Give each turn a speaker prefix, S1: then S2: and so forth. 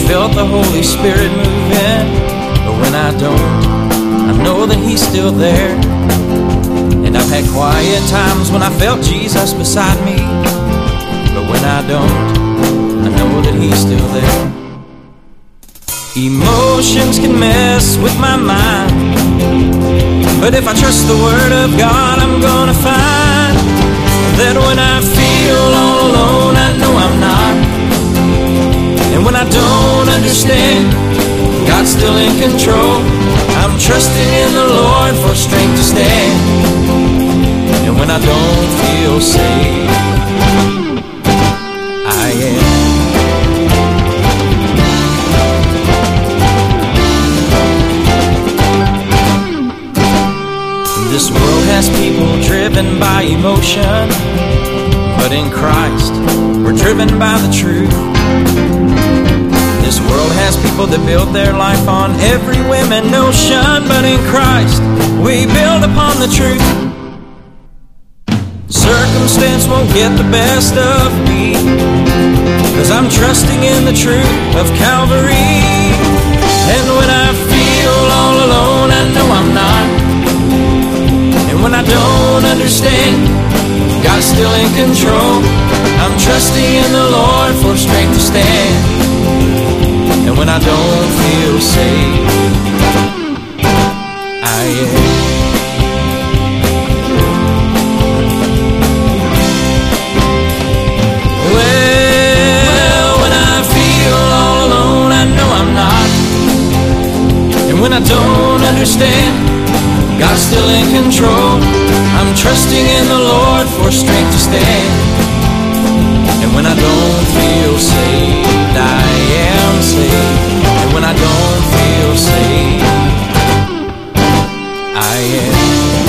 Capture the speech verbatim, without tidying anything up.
S1: felt the Holy Spirit moving. But when I don't, I know that He's still there. And I've had quiet times when I felt Jesus beside me. But when I don't, I know that He's still there. Emotions can mess with my mind, but if I trust the Word of God, I'm gonna find that when I feel all alone, I know I'm not. And when I don't understand, God's still in control. I'm trusting in the Lord for strength to stand. And when I don't feel safe, I am. This world has people driven by emotion, but in Christ, we're driven by the truth. This world has people that build their life on every whim and notion, but in Christ, we build upon the truth. Circumstance won't get the best of me, 'cause I'm trusting in the truth of Calvary. And when I feel all alone, I know I'm not. And when I don't understand, God's still in control. I'm trusting in the Lord for strength to stand. And when I don't feel safe, I am. Well, when I feel all alone, I know I'm not. And when I don't understand, God's still in control. I'm trusting in the Lord for strength to stand. And when I don't feel saved, I am saved. And when I don't feel saved, I am.